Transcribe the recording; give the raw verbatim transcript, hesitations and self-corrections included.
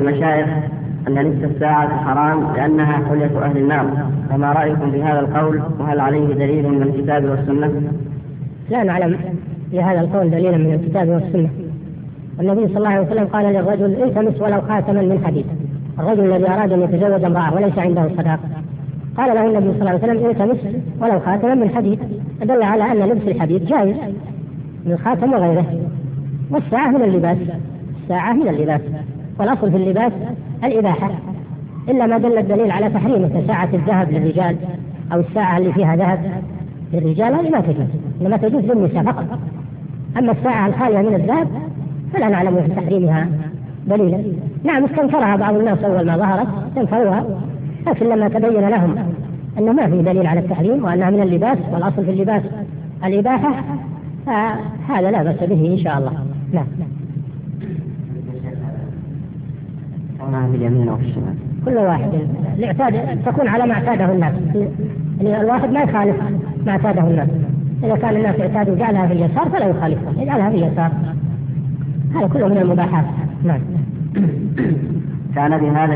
المشايخ أن لبس الساعة حرام لأنها حلية أهل النار، فما رأيكم بهذا القول؟ وهل عليه دليل من الكتاب والسنة؟ لا نعلم لهذا القول دليلا من الكتاب والسنة. النبي صلى الله عليه وسلم قال للرجل التمس ولو خاتما من حديد، الرجل الذي أراد أن يتزوج امرأة وليس عنده صداق، قال له النبي صلى الله عليه وسلم التمس ولو خاتما من حديد، دل على أن لبس الحديد جائز من الخاتم وغيره. والساعة من اللباس، الساعة من اللباس، والأصل في اللباس الإباحة، إلا ما دل الدليل على تحريمه كساعة الذهب للرجال أو الساعة اللي فيها ذهب للرجال، هذه ما تجوز، إنما تجوز للنساء فقط. أما الساعة الخالية من الذهب فلا نعلم في تحريمها دليلا. نعم استنكرها بعض الناس أول ما ظهرت، استنكروها، لكن لما تبين لهم أنه ما في دليل على التحريم وأنها من اللباس والأصل في اللباس الإباحة، هذا لا بأس به إن شاء الله. نعم. باليمين أو الشمال كل واحد الاعتاد تكون على ما اعتاده الناس، يعني الواحد ما يخالف ما اعتاده الناس. إذا كان الناس اعتادوا جعلها في اليسار فلا يخالفها، يجعلها في اليسار، هذا كله من المباحات. نعم. كان بهذا